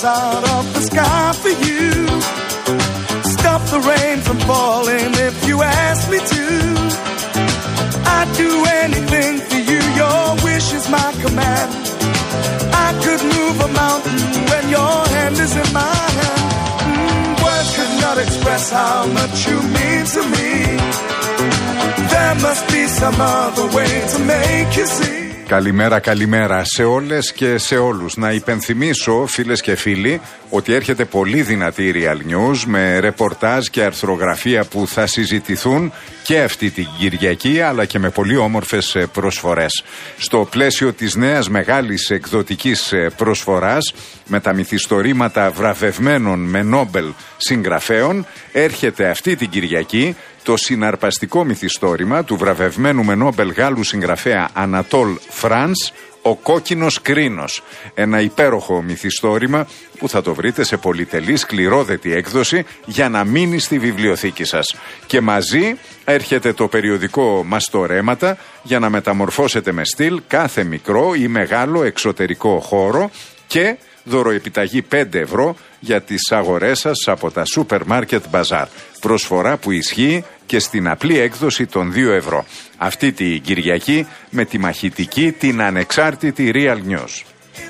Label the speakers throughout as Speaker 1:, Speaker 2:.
Speaker 1: out of the sky for you. Stop the rain from falling if you ask me to. I'd do anything for you, your wish is my command. I could move a mountain when your hand is in my hand. Words could not express how much you mean to me. There must be some other way to make you see.
Speaker 2: Καλημέρα, καλημέρα σε όλες και σε όλους. Να υπενθυμίσω, φίλες και φίλοι, ότι έρχεται πολύ δυνατή η Real News με ρεπορτάζ και αρθρογραφία που θα συζητηθούν και αυτή την Κυριακή, αλλά και με πολύ όμορφες προσφορές. Στο πλαίσιο της νέας μεγάλης εκδοτικής προσφοράς με τα μυθιστορήματα βραβευμένων με Νόμπελ συγγραφέων, έρχεται αυτή την Κυριακή το συναρπαστικό μυθιστόρημα του βραβευμένου με Νόμπελ Γάλλου συγγραφέα Ανατόλ Φρανς, «Ο κόκκινος κρίνος». Ένα υπέροχο μυθιστόρημα που θα το βρείτε σε πολυτελή σκληρόδετη έκδοση για να μείνει στη βιβλιοθήκη σας. Και μαζί έρχεται το περιοδικό Μαστορέματα για να μεταμορφώσετε με στυλ κάθε μικρό ή μεγάλο εξωτερικό χώρο και δωροεπιταγή 5 ευρώ για τις αγορές σας από τα σούπερ μάρκετ μπαζάρ. Προσφορά που ισχύει και στην απλή έκδοση των 2 ευρώ. Αυτή την Κυριακή με τη μαχητική, την ανεξάρτητη Real News.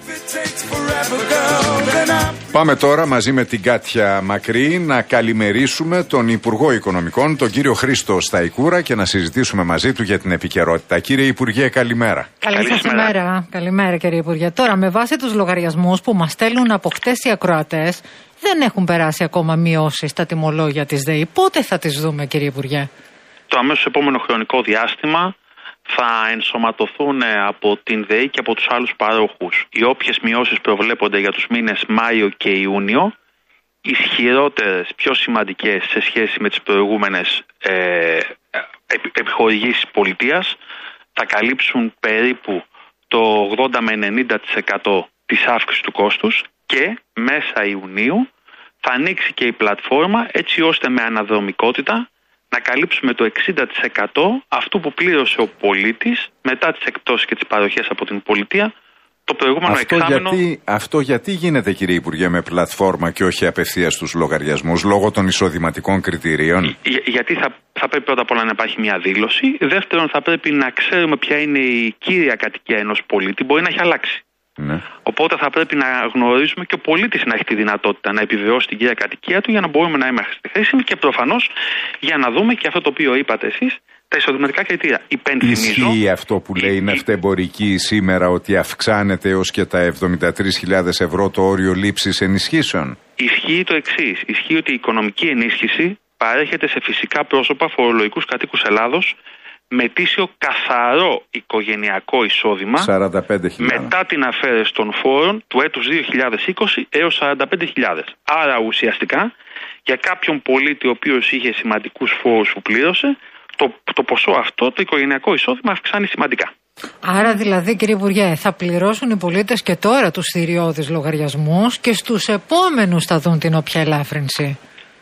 Speaker 2: Πάμε τώρα μαζί με την Κάτια Μακρύ να καλημερίσουμε τον Υπουργό Οικονομικών, τον κύριο Χρήστο Σταϊκούρα, και να συζητήσουμε μαζί του για την επικαιρότητα. Κύριε Υπουργέ, καλημέρα.
Speaker 3: Καλή σας ημέρα. Καλημέρα, κύριε Υπουργέ. Τώρα, με βάση τους λογαριασμούς που μας στέλνουν από χτες οι ακροατές, δεν έχουν περάσει ακόμα μειώσεις στα τιμολόγια της ΔΕΗ. Πότε θα τις δούμε, κύριε Υπουργέ?
Speaker 4: Το αμέσως επόμενο χρονικό διάστημα θα ενσωματωθούν από την ΔΕΗ και από τους άλλους παρόχους. Οι όποιες μειώσεις προβλέπονται για τους μήνες Μάιο και Ιούνιο, ισχυρότερες, πιο σημαντικές σε σχέση με τις προηγούμενες επιχορηγήσεις πολιτείας, θα καλύψουν περίπου το 80 με 90% της αύξησης του κόστους και μέσα Ιουνίου θα ανοίξει και η πλατφόρμα έτσι ώστε με αναδρομικότητα να καλύψουμε το 60% αυτού που πλήρωσε ο πολίτης μετά τις εκπτώσεις και τις παροχές από την πολιτεία το προηγούμενο εξάμηνο.
Speaker 2: Αυτό γιατί γίνεται, κύριε Υπουργέ, με πλατφόρμα και όχι απευθείας στους λογαριασμούς, λόγω των εισοδηματικών κριτηρίων?
Speaker 4: Γιατί θα πρέπει πρώτα απ' όλα να υπάρχει μια δήλωση. Δεύτερον, θα πρέπει να ξέρουμε ποια είναι η κύρια κατοικία ενός πολίτη. Μπορεί να έχει αλλάξει. Ναι. Οπότε θα πρέπει να γνωρίζουμε και ο πολίτης να έχει τη δυνατότητα να επιβεβαιώσει την κύρια κατοικία του για να μπορούμε να είμαστε χρήσιμοι και προφανώς για να δούμε και αυτό το οποίο είπατε εσείς, τα εισοδηματικά κριτήρια.
Speaker 2: Ισχύει αυτό που λέει η ναυτεμπορική σήμερα, ότι αυξάνεται έως και τα 73.000 ευρώ το όριο λήψης ενισχύσεων?
Speaker 4: Ισχύει το εξής. Ισχύει ότι η οικονομική ενίσχυση παρέχεται σε φυσικά πρόσωπα, φορολογικούς κατοίκους Ελλάδος, με ετήσιο καθαρό οικογενειακό εισόδημα
Speaker 2: 45.000.
Speaker 4: μετά την αφαίρεση των φόρων του έτους 2020 έως 45.000. Άρα ουσιαστικά για κάποιον πολίτη ο οποίος είχε σημαντικούς φόρους που πλήρωσε, το ποσό αυτό, το οικογενειακό εισόδημα αυξάνει σημαντικά.
Speaker 3: Άρα δηλαδή, κύριε Υπουργέ, θα πληρώσουν οι πολίτες και τώρα τους θηριώδεις λογαριασμούς και στους επόμενους θα δουν την όποια ελάφρυνση?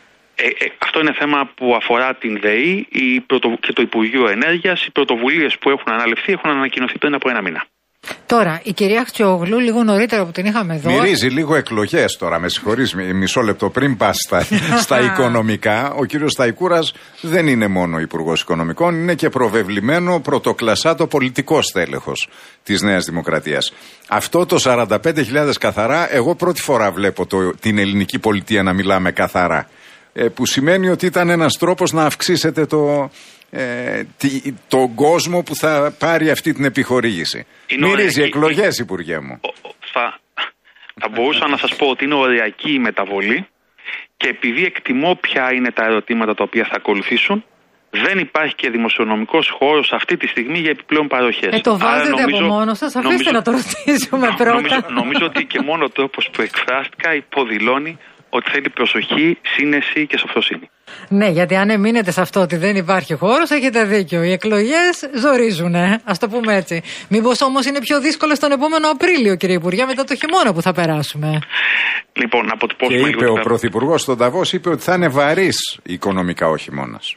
Speaker 4: Αυτό είναι θέμα που αφορά την ΔΕΗ και το Υπουργείο Ενέργειας. Οι πρωτοβουλίες που έχουν αναλυφθεί έχουν ανακοινωθεί πριν από 1 μήνα.
Speaker 3: Τώρα, η κυρία Χτσιόγλου, λίγο νωρίτερα που την είχαμε εδώ.
Speaker 2: Μυρίζει λίγο εκλογές τώρα, με συγχωρείς, μισό λεπτό πριν πας στα οικονομικά. Ο κύριος Σταϊκούρας δεν είναι μόνο υπουργός οικονομικών, είναι και προβεβλημένο πρωτοκλασσάτο πολιτικό στέλεχος της Νέας Δημοκρατίας. Αυτό το 45.000 καθαρά, εγώ πρώτη φορά βλέπω την ελληνική πολιτεία να μιλάμε καθαρά. Που σημαίνει ότι ήταν ένας τρόπος να αυξήσετε τον κόσμο που θα πάρει αυτή την επιχορήγηση. Μυρίζει εκλογές, Υπουργέ μου.
Speaker 4: Θα μπορούσα να σας πω ότι είναι οριακή η μεταβολή και επειδή εκτιμώ ποια είναι τα ερωτήματα τα οποία θα ακολουθήσουν, δεν υπάρχει και δημοσιονομικός χώρος αυτή τη στιγμή για επιπλέον παροχές.
Speaker 3: Το βάζετε από μόνο σας, αφήστε να το ρωτήσουμε πρώτα.
Speaker 4: Νομίζω ότι και μόνο ο τρόπος που εκφράστηκα υποδηλώνει ότι θέλει προσοχή, σύνεση και σοφροσύνη.
Speaker 3: Ναι, γιατί αν εμείνετε σε αυτό ότι δεν υπάρχει χώρος, έχετε δίκιο. Οι εκλογές ζορίζουν, ας το πούμε έτσι. Μήπως όμως είναι πιο δύσκολο τον επόμενο Απρίλιο, κύριε Υπουργέ, μετά το χειμώνα που θα περάσουμε?
Speaker 4: Λοιπόν, να αποτυπώσουμε
Speaker 2: και είπε ο Πρωθυπουργός στον Νταβός, είπε ότι θα είναι βαρύς οικονομικά ο χειμώνας.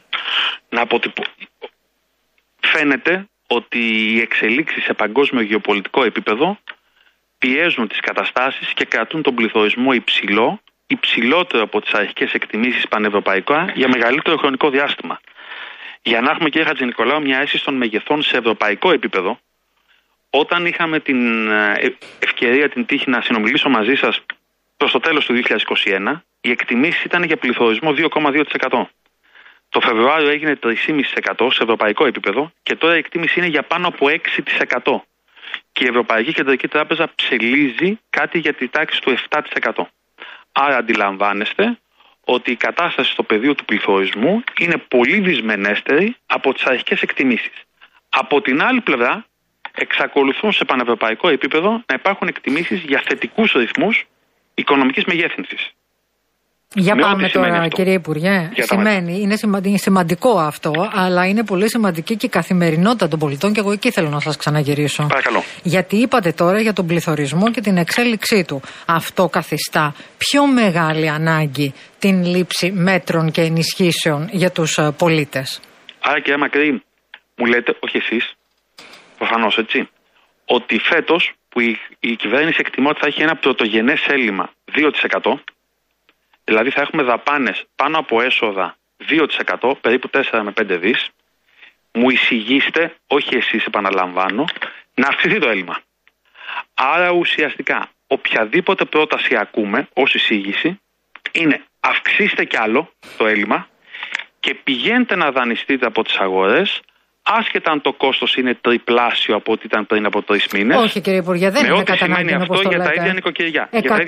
Speaker 4: Φαίνεται ότι οι εξελίξεις σε παγκόσμιο γεωπολιτικό επίπεδο πιέζουν τις καταστάσεις και κρατούν τον πληθωρισμό υψηλότερο από τις αρχικές εκτιμήσεις πανευρωπαϊκά για μεγαλύτερο χρονικό διάστημα. Για να έχουμε, κύριε Χατζηνικολάου, μια αίσθηση των μεγεθών σε ευρωπαϊκό επίπεδο, όταν είχαμε την ευκαιρία, την τύχη να συνομιλήσω μαζί σας προς το τέλος του 2021, οι εκτιμήσεις ήταν για πληθωρισμό 2,2%. Το Φεβρουάριο έγινε 3,5% σε ευρωπαϊκό επίπεδο και τώρα η εκτίμηση είναι για πάνω από 6%. Και η Ευρωπαϊκή Κεντρική Τράπεζα ψελίζει κάτι για τη τάξη του 7%. Άρα αντιλαμβάνεστε ότι η κατάσταση στο πεδίο του πληθωρισμού είναι πολύ δυσμενέστερη από τις αρχικές εκτιμήσεις. Από την άλλη πλευρά, εξακολουθούν σε πανευρωπαϊκό επίπεδο να υπάρχουν εκτιμήσεις για θετικούς ρυθμούς οικονομικής μεγέθυνσης.
Speaker 3: Για πάμε τώρα, κύριε Υπουργέ. Είναι σημαντικό αυτό, αλλά είναι πολύ σημαντική και η καθημερινότητα των πολιτών και εγώ εκεί θέλω να σας ξαναγυρίσω.
Speaker 4: Παρακαλώ.
Speaker 3: Γιατί είπατε τώρα για τον πληθωρισμό και την εξέλιξή του. Αυτό καθιστά πιο μεγάλη ανάγκη την λήψη μέτρων και ενισχύσεων για τους πολίτες.
Speaker 4: Άρα, κύριε Μακρύ, μου λέτε, όχι εσείς, προφανώς έτσι, ότι φέτος που η κυβέρνηση εκτιμά ότι θα έχει ένα πρωτογενές έλλειμμα 2%, δηλαδή θα έχουμε δαπάνες πάνω από έσοδα 2%, περίπου 4 με 5 δις, μου εισηγήστε, όχι εσείς επαναλαμβάνω, να αυξηθεί το έλλειμμα. Άρα ουσιαστικά οποιαδήποτε πρόταση ακούμε ως εισήγηση είναι αυξήστε κι άλλο το έλλειμμα και πηγαίνετε να δανειστείτε από τις αγορές, άσχετα αν το κόστος είναι τριπλάσιο από ό,τι ήταν πριν από 3 μήνες.
Speaker 3: Όχι, κύριε Υπουργέ, δεν είναι κατά ανάγκη
Speaker 4: αυτό για τα ίδια νοικοκυριά.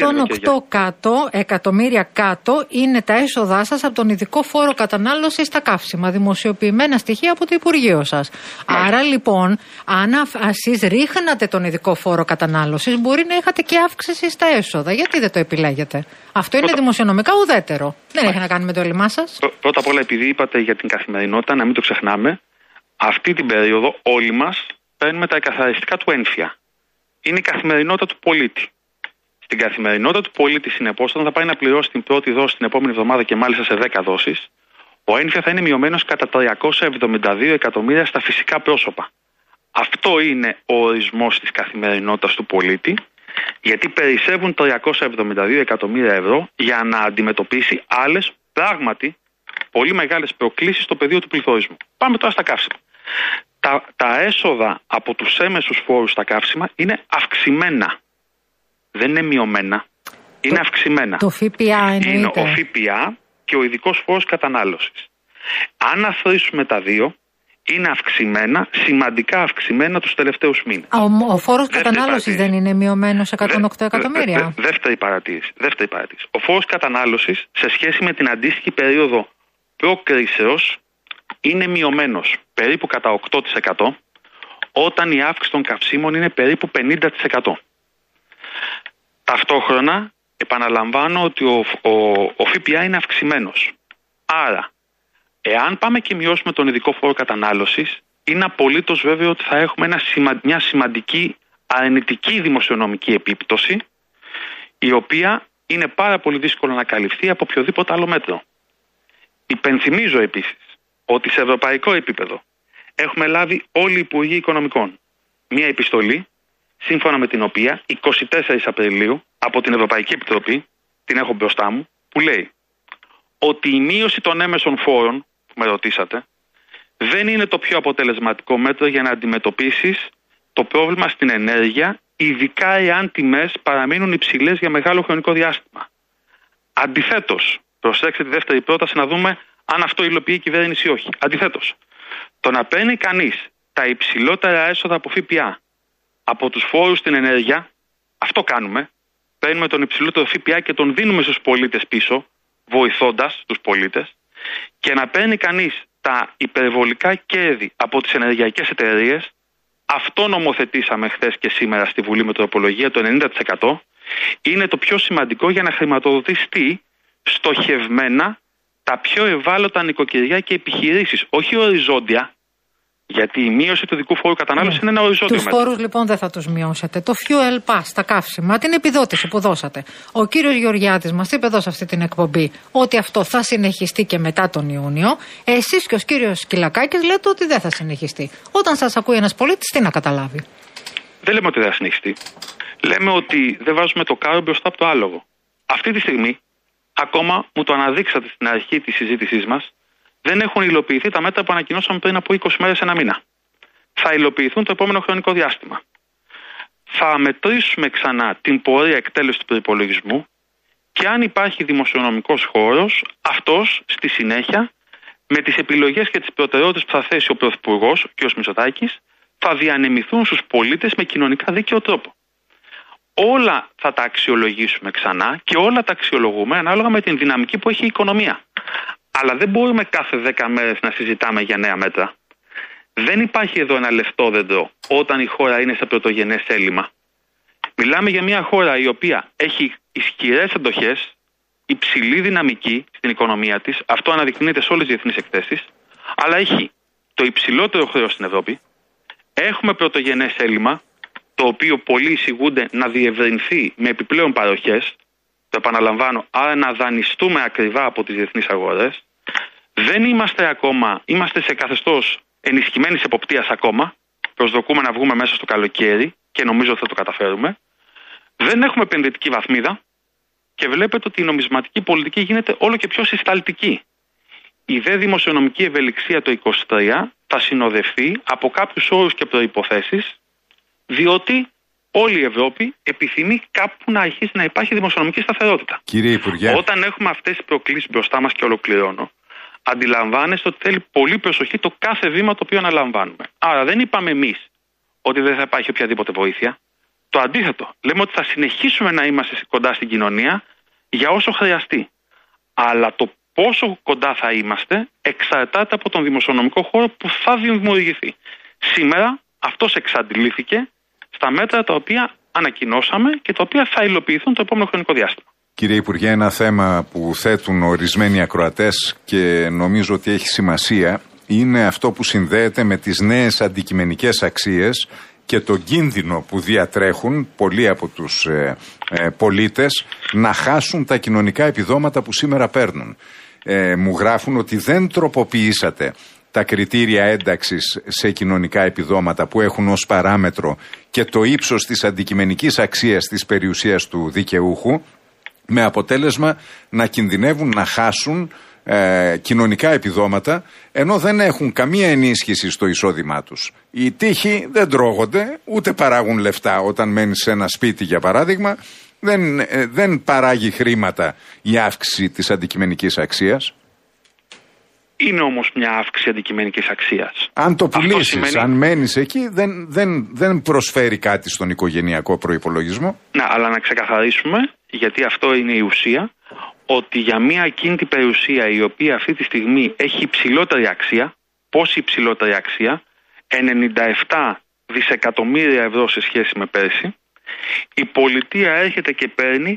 Speaker 3: 108 εκατομμύρια κάτω είναι τα έσοδά σας από τον ειδικό φόρο κατανάλωσης στα καύσιμα, δημοσιοποιημένα στοιχεία από το Υπουργείο σας. Άρα λοιπόν, αν εσείς ρίχνατε τον ειδικό φόρο κατανάλωσης, μπορεί να είχατε και αύξηση στα έσοδα. Γιατί δεν το επιλέγετε? Αυτό είναι δημοσιονομικά ουδέτερο. Δεν έχει να κάνει με το έλλειμμά σας.
Speaker 4: Πρώτα απ' όλα, επειδή είπατε για την καθημερινότητα, να μην το ξεχνάμε. Αυτή την περίοδο όλοι μας παίρνουμε τα εκαθαριστικά του ένφια. Είναι η καθημερινότητα του πολίτη. Στην καθημερινότητα του πολίτη, συνεπώς, όταν θα πάει να πληρώσει την πρώτη δόση την επόμενη εβδομάδα και μάλιστα σε 10 δόσεις, ο ένφια θα είναι μειωμένος κατά 372 εκατομμύρια στα φυσικά πρόσωπα. Αυτό είναι ο ορισμός της καθημερινότητας του πολίτη, γιατί περισσεύουν 372 εκατομμύρια ευρώ για να αντιμετωπίσει άλλες πράγματι πολύ μεγάλες προκλήσεις στο πεδίο του πληθωρισμού. Πάμε τώρα στα καύσιμα. Τα έσοδα από τους έμεσους φόρους στα καύσιμα είναι αυξημένα. Δεν είναι μειωμένα. Είναι αυξημένα.
Speaker 3: Το ΦΠΑ εννοείται.
Speaker 4: Είναι ο ΦΠΑ και ο ειδικός φόρος κατανάλωσης. Αν αθροίσουμε τα δύο, είναι αυξημένα, σημαντικά αυξημένα τους τελευταίους μήνες.
Speaker 3: Ο φόρος κατανάλωσης δεν είναι μειωμένος 108 εκατομμύρια.
Speaker 4: Δεύτερη παρατήρηση. Ο φόρος κατανάλωσης σε σχέση με την αντίστοιχη περίοδο προκρίσεως είναι μειωμένος περίπου κατά 8%, όταν η αύξηση των καυσίμων είναι περίπου 50%. Ταυτόχρονα επαναλαμβάνω ότι ο ΦΠΑ είναι αυξημένος. Άρα, εάν πάμε και μειώσουμε τον ειδικό φόρο κατανάλωσης, είναι απολύτως βέβαιο ότι θα έχουμε μια σημαντική αρνητική δημοσιονομική επίπτωση, η οποία είναι πάρα πολύ δύσκολο να καλυφθεί από οποιοδήποτε άλλο μέτρο. Υπενθυμίζω επίσης ότι σε ευρωπαϊκό επίπεδο έχουμε λάβει όλοι οι Υπουργοί Οικονομικών μία επιστολή, σύμφωνα με την οποία 24 Απριλίου από την Ευρωπαϊκή Επιτροπή, την έχω μπροστά μου, που λέει ότι η μείωση των έμεσων φόρων, που με ρωτήσατε, δεν είναι το πιο αποτελεσματικό μέτρο για να αντιμετωπίσεις το πρόβλημα στην ενέργεια, ειδικά εάν τιμές παραμείνουν υψηλές για μεγάλο χρονικό διάστημα. Αντιθέτως, προσέξτε τη δεύτερη πρόταση να δούμε αν αυτό υλοποιεί η κυβέρνηση ή όχι. Αντιθέτως, το να παίρνει κανείς τα υψηλότερα έσοδα από ΦΠΑ από τους φόρους στην ενέργεια, αυτό κάνουμε. Παίρνουμε τον υψηλότερο ΦΠΑ και τον δίνουμε στους πολίτες πίσω, βοηθώντας τους πολίτες, και να παίρνει κανείς τα υπερβολικά κέρδη από τις ενεργειακές εταιρείες, αυτό νομοθετήσαμε χθες και σήμερα στη Βουλή με τροπολογία, το 90%, είναι το πιο σημαντικό για να χρηματοδοτηθεί στοχευμένα τα πιο ευάλωτα νοικοκυριά και επιχειρήσεις, όχι οριζόντια. Γιατί η μείωση του δικού φόρου κατανάλωσης είναι ένα οριζόντιο μέτρο.
Speaker 3: Τους φόρους λοιπόν δεν θα τους μειώσετε. Το fuel pass, τα καύσιμα, την επιδότηση που δώσατε. Ο κύριος Γεωργιάδης μας είπε εδώ σε αυτή την εκπομπή ότι αυτό θα συνεχιστεί και μετά τον Ιούνιο. Εσείς και ο κύριος Σκυλακάκης λέτε ότι δεν θα συνεχιστεί. Όταν σας ακούει ένας πολίτης, τι να καταλάβει?
Speaker 4: Δεν λέμε ότι δεν θα συνεχιστεί. λέμε ότι δεν βάζουμε το κάρο μπροστά από το άλογο. Αυτή τη στιγμή, ακόμα μου το αναδείξατε στην αρχή της συζήτησής μας, δεν έχουν υλοποιηθεί τα μέτρα που ανακοινώσαμε πριν από 20 μέρες, ένα μήνα. Θα υλοποιηθούν το επόμενο χρονικό διάστημα. Θα μετρήσουμε ξανά την πορεία εκτέλεσης του προϋπολογισμού και αν υπάρχει δημοσιονομικός χώρος, αυτός στη συνέχεια, με τις επιλογές και τις προτεραιότητες που θα θέσει ο Πρωθυπουργός, ο κ. Μητσοτάκης, θα διανεμηθούν στους πολίτες με κοινωνικά δίκαιο τρόπο. Όλα θα τα αξιολογήσουμε ξανά και όλα τα αξιολογούμε ανάλογα με την δυναμική που έχει η οικονομία. Αλλά δεν μπορούμε κάθε 10 μέρες να συζητάμε για νέα μέτρα. Δεν υπάρχει εδώ ένα λεφτόδεντρο όταν η χώρα είναι σε πρωτογενές έλλειμμα. Μιλάμε για μια χώρα η οποία έχει ισχυρές εντοχές, υψηλή δυναμική στην οικονομία της, αυτό αναδεικνύεται σε όλες τις διεθνείς εκθέσεις, αλλά έχει το υψηλότερο χρέος στην Ευρώπη, έχουμε πρωτογενές έλλειμμα, το οποίο πολλοί εισηγούνται να διευρυνθεί με επιπλέον παροχές, το επαναλαμβάνω, άρα να δανειστούμε ακριβά από τις διεθνείς αγορές. Δεν είμαστε ακόμα, είμαστε σε καθεστώς ενισχυμένης εποπτείας ακόμα, προσδοκούμε να βγούμε μέσα στο καλοκαίρι και νομίζω ότι θα το καταφέρουμε. Δεν έχουμε επενδυτική βαθμίδα και βλέπετε ότι η νομισματική πολιτική γίνεται όλο και πιο συσταλτική. Η δε δημοσιονομική ευελιξία το 2023 θα συνοδευτεί από κάποιους όρους και προϋποθέσεις, διότι όλη η Ευρώπη επιθυμεί κάπου να αρχίσει να υπάρχει δημοσιονομική σταθερότητα.
Speaker 2: Κύριε Υπουργέ.
Speaker 4: Όταν έχουμε αυτές τις προκλήσεις μπροστά μας και ολοκληρώνω, αντιλαμβάνεστε ότι θέλει πολύ προσοχή το κάθε βήμα το οποίο αναλαμβάνουμε. Άρα δεν είπαμε εμείς ότι δεν θα υπάρχει οποιαδήποτε βοήθεια. Το αντίθετο. Λέμε ότι θα συνεχίσουμε να είμαστε κοντά στην κοινωνία για όσο χρειαστεί. Αλλά το πόσο κοντά θα είμαστε εξαρτάται από τον δημοσιονομικό χώρο που θα δημιουργηθεί. Σήμερα αυτός εξαντλήθηκε στα μέτρα τα οποία ανακοινώσαμε και τα οποία θα υλοποιηθούν το επόμενο χρονικό διάστημα.
Speaker 2: Κύριε Υπουργέ, ένα θέμα που θέτουν ορισμένοι ακροατές και νομίζω ότι έχει σημασία είναι αυτό που συνδέεται με τις νέες αντικειμενικές αξίες και τον κίνδυνο που διατρέχουν πολλοί από τους πολίτες να χάσουν τα κοινωνικά επιδόματα που σήμερα παίρνουν. Μου γράφουν ότι δεν τροποποιήσατε τα κριτήρια ένταξης σε κοινωνικά επιδόματα που έχουν ως παράμετρο και το ύψος της αντικειμενικής αξίας της περιουσίας του δικαιούχου, με αποτέλεσμα να κινδυνεύουν να χάσουν κοινωνικά επιδόματα, ενώ δεν έχουν καμία ενίσχυση στο εισόδημά τους. Οι τύχοι δεν τρώγονται, ούτε παράγουν λεφτά. Όταν μένεις σε ένα σπίτι, για παράδειγμα, δεν παράγει χρήματα η αύξηση της αντικειμενικής αξίας.
Speaker 4: Είναι όμως μια αύξηση αντικειμενικής αξίας.
Speaker 2: Αν το πουλήσεις, αν μένεις εκεί, δεν προσφέρει κάτι στον οικογενειακό προϋπολογισμό.
Speaker 4: Ναι, αλλά να ξεκαθαρίσουμε, γιατί αυτό είναι η ουσία, ότι για μια ακίνητη περιουσία η οποία αυτή τη στιγμή έχει υψηλότερη αξία, πόση υψηλότερη αξία, 97 δισεκατομμύρια ευρώ σε σχέση με πέρσι, η πολιτεία έρχεται και παίρνει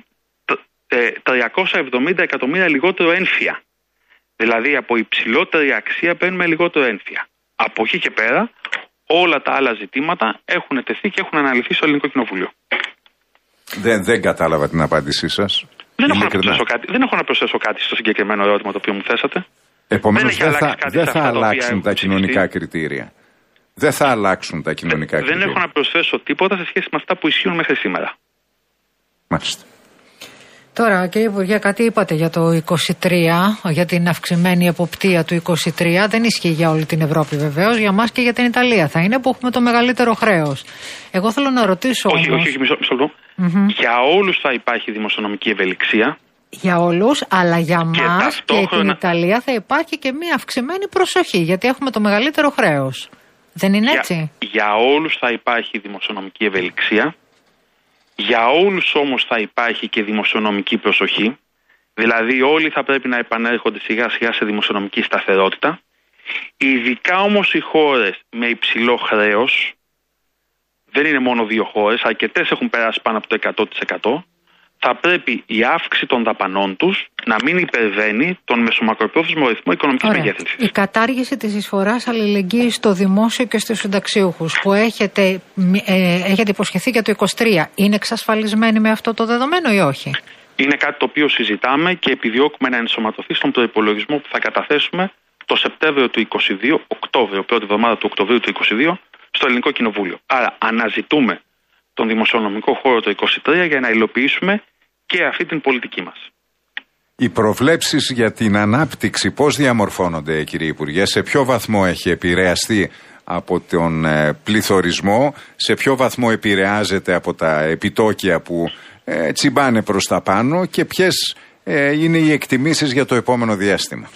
Speaker 4: 370 εκατομμύρια λιγότερο ένφια. Δηλαδή από υψηλότερη αξία παίρνουμε λιγότερο ένφια. Από εκεί και πέρα όλα τα άλλα ζητήματα έχουν τεθεί και έχουν αναλυθεί στο Ελληνικό Κοινοβούλιο.
Speaker 2: Δεν κατάλαβα την απάντησή σας.
Speaker 4: Δεν έχω να προσθέσω κάτι στο συγκεκριμένο ερώτημα το οποίο μου θέσατε.
Speaker 2: Επομένως δεν θα αλλάξουν τα κοινωνικά κριτήρια. Δεν θα αλλάξουν τα κοινωνικά κριτήρια.
Speaker 4: Δεν έχω να προσθέσω τίποτα σε σχέση με αυτά που ισχύουν μέχρι σήμερα.
Speaker 2: Μάλιστα.
Speaker 3: Τώρα, κύριε Υπουργέ, κάτι είπατε για το 23, για την αυξημένη εποπτεία του 23. Δεν ισχύει για όλη την Ευρώπη βεβαίως, για μας και για την Ιταλία θα είναι που έχουμε το μεγαλύτερο χρέος. Εγώ θέλω να ρωτήσω.
Speaker 4: Όχι, μισό λεπτό. Για όλους θα υπάρχει δημοσιονομική ευελιξία.
Speaker 3: Για όλους, αλλά για μας και την Ιταλία θα υπάρχει και μια αυξημένη προσοχή, γιατί έχουμε το μεγαλύτερο χρέος. Δεν είναι έτσι?
Speaker 4: Για όλους θα υπάρχει δημοσιονομική ευελιξία. Για όλους όμως θα υπάρχει και δημοσιονομική προσοχή, δηλαδή όλοι θα πρέπει να επανέρχονται σιγά σιγά σε δημοσιονομική σταθερότητα. Ειδικά όμως οι χώρες με υψηλό χρέος, δεν είναι μόνο 2 χώρες, αρκετές έχουν περάσει πάνω από το 100%, θα πρέπει η αύξηση των δαπανών τους να μην υπερβαίνει τον μεσομακροπρόθεσμο ρυθμό οικονομικής μεγέθυνσης.
Speaker 3: Η κατάργηση της εισφοράς αλληλεγγύης στο δημόσιο και στους συνταξιούχους που έχετε υποσχεθεί για το 23, είναι εξασφαλισμένη με αυτό το δεδομένο ή όχι?
Speaker 4: Είναι κάτι το οποίο συζητάμε και επιδιώκουμε να ενσωματωθεί στον προϋπολογισμό που θα καταθέσουμε το Σεπτέμβριο του 22, πρώτη εβδομάδα του Οκτωβρίου του 22, στο Ελληνικό Κοινοβούλιο. Άρα αναζητούμε τον δημοσιονομικό χώρο το 2023 για να υλοποιήσουμε και αυτή την πολιτική μας.
Speaker 2: Οι προβλέψεις για την ανάπτυξη πώς διαμορφώνονται, κύριε Υπουργέ, σε ποιο βαθμό έχει επηρεαστεί από τον πληθωρισμό, σε ποιο βαθμό επηρεάζεται από τα επιτόκια που τσιμπάνε προς τα πάνω και ποιες είναι οι εκτιμήσεις για το επόμενο διάστημα?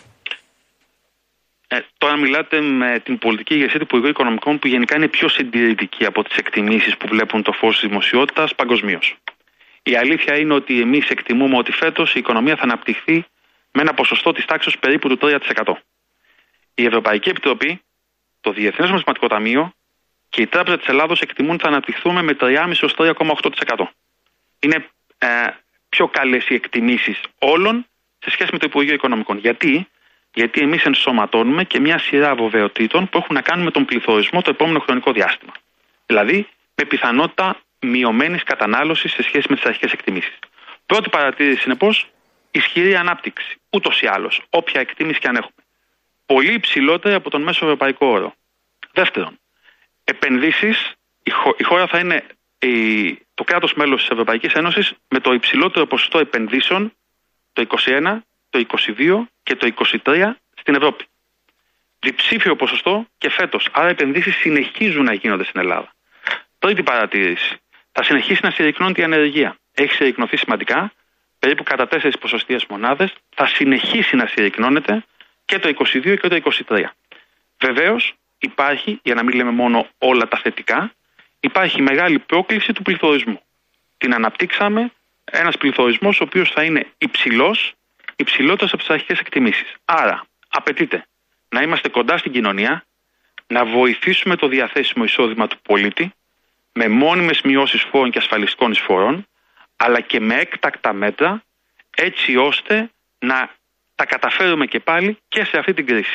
Speaker 4: Τώρα μιλάτε με την πολιτική ηγεσία του Υπουργείου Οικονομικών, που γενικά είναι πιο συντηρητική από τις εκτιμήσεις που βλέπουν το φως της δημοσιότητας παγκοσμίως. Η αλήθεια είναι ότι εμείς εκτιμούμε ότι φέτος η οικονομία θα αναπτυχθεί με ένα ποσοστό της τάξης περίπου του 3%. Η Ευρωπαϊκή Επιτροπή, το Διεθνές Νομισματικό Ταμείο και η Τράπεζα της Ελλάδος εκτιμούν ότι θα αναπτυχθούμε με 3,5-3,8%. Είναι πιο καλές οι εκτιμήσεις όλων σε σχέση με το Υπουργείο Οικονομικών. Γιατί εμείς ενσωματώνουμε και μια σειρά βεβαιοτήτων που έχουν να κάνουν με τον πληθωρισμό το επόμενο χρονικό διάστημα. Δηλαδή, με πιθανότητα μειωμένης κατανάλωσης σε σχέση με τις αρχικές εκτιμήσεις. Πρώτη παρατήρηση είναι πως ισχυρή ανάπτυξη, ούτως ή άλλως, όποια εκτίμηση και αν έχουμε. Πολύ υψηλότερη από τον μέσο ευρωπαϊκό όρο. Δεύτερον, επενδύσεις, η χώρα θα είναι το κράτος μέλος της Ευρωπαϊκής Ένωσης με το υψηλότερο ποσοστό επενδύσεων το 2021, το 2022 και το 2023 στην Ευρώπη. Διψήφιο ποσοστό και φέτος. Άρα οι επενδύσεις συνεχίζουν να γίνονται στην Ελλάδα. Τρίτη παρατήρηση. Θα συνεχίσει να συρρυκνώνεται η ανεργία. Έχει συρρυκνωθεί σημαντικά, περίπου κατά 4 ποσοστίες μονάδες. Θα συνεχίσει να συρρυκνώνεται και το 2022 και το 2023. Βεβαίως υπάρχει, για να μην λέμε μόνο όλα τα θετικά, υπάρχει μεγάλη πρόκληση του πληθωρισμού. Την αναπτύξαμε, ένας πληθωρισμός ο οποίος θα είναι υψηλότερος από τις αρχικές εκτιμήσεις. Άρα απαιτείται να είμαστε κοντά στην κοινωνία, να βοηθήσουμε το διαθέσιμο εισόδημα του πολίτη με μόνιμες μειώσεις φόρων και ασφαλιστικών εισφορών, αλλά και με έκτακτα μέτρα, έτσι ώστε να τα καταφέρουμε και πάλι και σε αυτή την κρίση.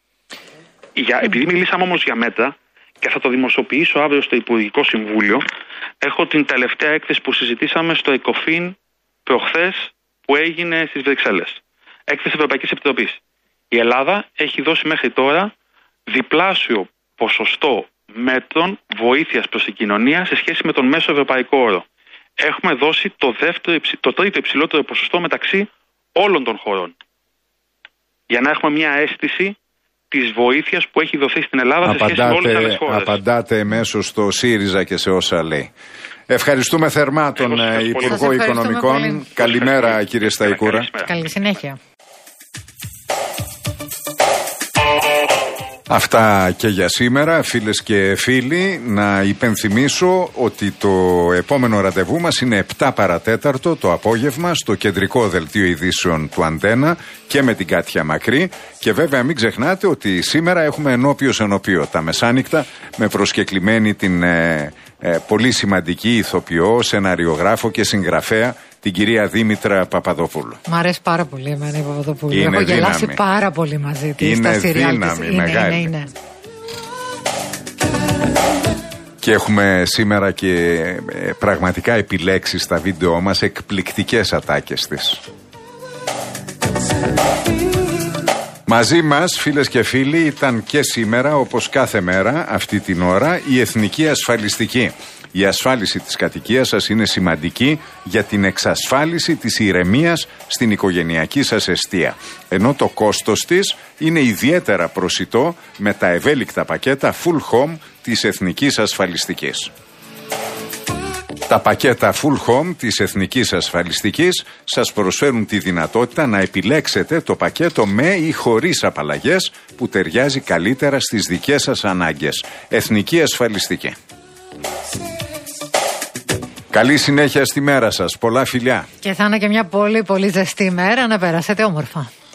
Speaker 4: Επειδή μιλήσαμε όμως για μέτρα, και θα το δημοσιοποιήσω αύριο στο Υπουργικό Συμβούλιο, έχω την τελευταία έκθεση που συζητήσαμε στο ΕΚΟΦΗΝ προχθές, που έγινε στις Βρυξέλλες. Έκθεση Ευρωπαϊκής Επιτροπής. Η Ελλάδα έχει δώσει μέχρι τώρα διπλάσιο ποσοστό μέτρων βοήθειας προς την κοινωνία σε σχέση με τον μέσο ευρωπαϊκό όρο. Έχουμε δώσει το τρίτο υψηλότερο ποσοστό μεταξύ όλων των χωρών. Για να έχουμε μια αίσθηση της βοήθειας που έχει δοθεί στην Ελλάδα σε σχέση με όλες τις άλλες χώρες.
Speaker 2: Απαντάτε εμέσως στο ΣΥΡΙΖΑ και σε όσα λέει. Ευχαριστούμε θερμά τον Υπουργό Οικονομικών. Καλημέρα, κύριε Σταϊκούρα.
Speaker 3: Καλή συνέχεια.
Speaker 2: Αυτά και για σήμερα, φίλες και φίλοι. Να υπενθυμίσω ότι το επόμενο ραντεβού μας είναι 7 παρατέταρτο το απόγευμα στο κεντρικό δελτίο ειδήσεων του Αντένα και με την Κάτια Μακρύ. Και βέβαια μην ξεχνάτε ότι σήμερα έχουμε ενώπιος τα μεσάνυχτα με προσκεκλημένη την πολύ σημαντική ηθοποιό, σεναριογράφο και συγγραφέα, την κυρία Δήμητρα Παπαδοπούλου. Μ' αρέσει πάρα πολύ εμένα η Παπαδοπούλου. Έχω γελάσει πάρα πολύ μαζί της στα σιριάλ της. Είναι. Και έχουμε σήμερα και πραγματικά επιλέξει στα βίντεο μας εκπληκτικές ατάκες της. Μαζί μας, φίλες και φίλοι, ήταν και σήμερα, όπως κάθε μέρα, αυτή την ώρα, η Εθνική Ασφαλιστική. Η ασφάλιση της κατοικίας σας είναι σημαντική για την εξασφάλιση της ηρεμίας στην οικογενειακή σας εστία. Ενώ το κόστος της είναι ιδιαίτερα προσιτό με τα ευέλικτα πακέτα Full Home της Εθνικής Ασφαλιστικής. Τα πακέτα Full Home της Εθνικής Ασφαλιστικής σας προσφέρουν τη δυνατότητα να επιλέξετε το πακέτο με ή χωρίς απαλλαγές που ταιριάζει καλύτερα στις δικές σας ανάγκες. Εθνική Ασφαλιστική. Καλή συνέχεια στη μέρα σας. Πολλά φιλιά. Και θα είναι και μια πολύ πολύ ζεστή μέρα, να περάσετε όμορφα.